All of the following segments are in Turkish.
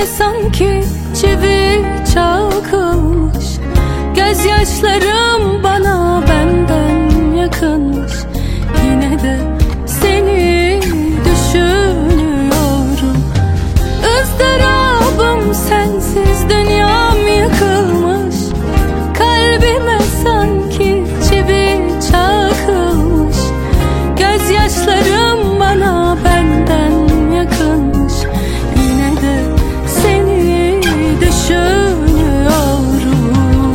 Kalbime sanki çivi çakılmış, gözyaşlarım bana benden yakınmış. Yine de seni düşünüyorum. ızdırabım sensiz, dünyam yıkılmış. Kalbime sanki çivi çakılmış, gözyaşlarım bana benden yakınmış. Yine de seni düşünüyorum.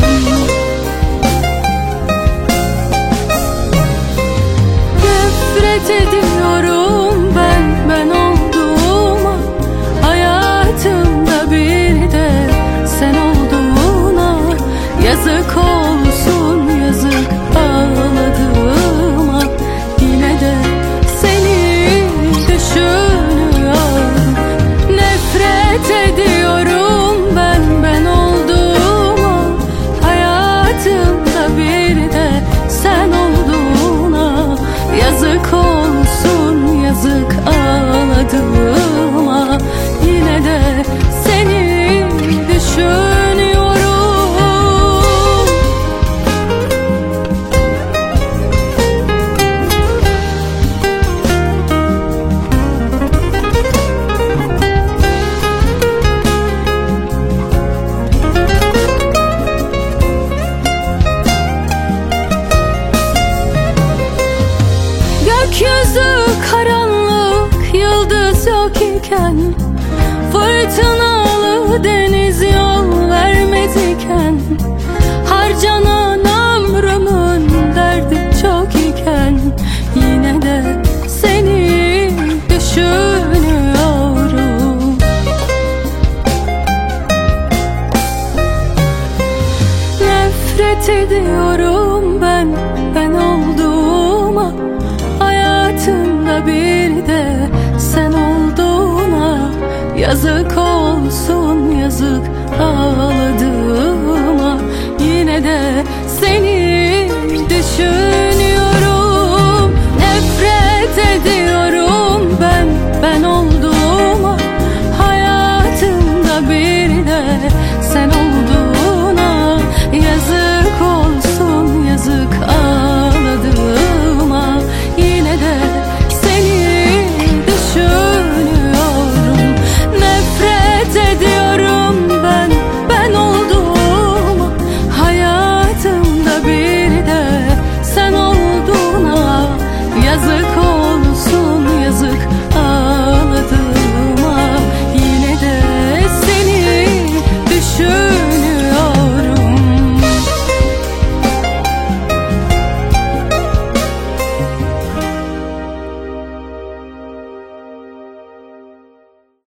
Nefret ediyorum ben olduğuma, hayatımda bir de sen olduğuna. Yazık olsun yazık ağladığıma. Yine de seni düşünüyorum. Nefret ediyorum ben olduğuma, hayatımda bir de sen olduğuna. Yazık olsun yazık ağladığıma. Yine de seni düşünüyorum. Gökyüzü karanlık, yıldız yok iken, fırtınalı deniz yol vermediken, harcanan ömrümün derdi çok iken, yine de seni düşünüyorum. Nefret ediyorum ben olduğuma, hayatımda bir de sen olduğuna. Yazık olsun yazık ağladığıma. Yine de seni düşün.